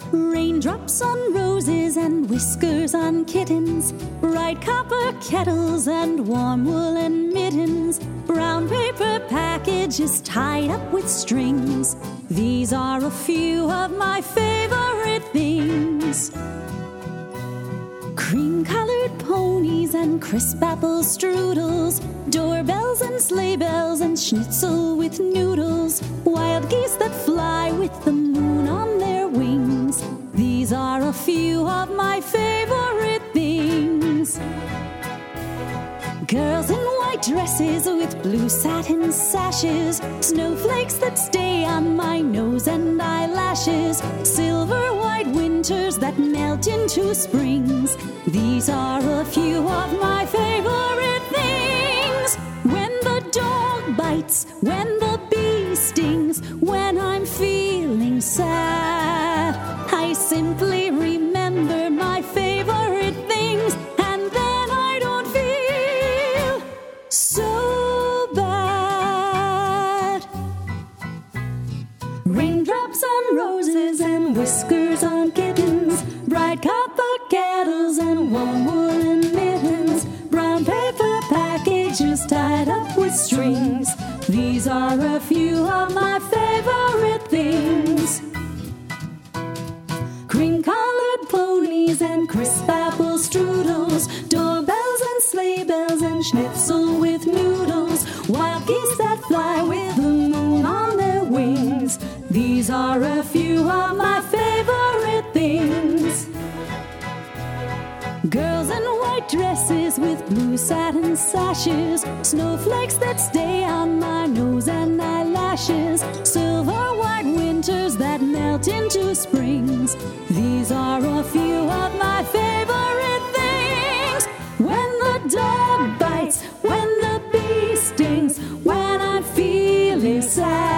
Raindrops on roses and whiskers on kittens, bright copper kettles and warm woolen mittens, brown paper packages tied up with strings. These are a few of my favorite things. Cream-colored ponies and crisp apple strudels, doorbells and sleigh bells and schnitzel with noodles, wild geese that fly with the moon on their wings. These are a few of my favorite things. Girls in white dresses with blue satin sashes, snowflakes that stay on my nose and eyelashes, silver white winters that melt into springs. These are a few of my favorite things. When the dog bites, when the bee stings, when I'm feeling sad, I simply remember my favorite things, and then I don't feel so bad. Raindrops on roses and whiskers on kittens, bright copper kettles and warm woolen mittens, brown paper packages tied up with strings. These are a few of my favorite things. Cream-colored ponies and crisp apple strudels, doorbells and sleigh bells and schnitzel with noodles, wild geese that fly with the moon on their wings. These are a few of my favorite things. Girls in white dresses with blue satin sashes, snowflakes that stay on my nose and eyelashes, silver white winters that melt into springs. These are a few of my favorite things. When the dog bites, when the bee stings, when I'm feeling sad,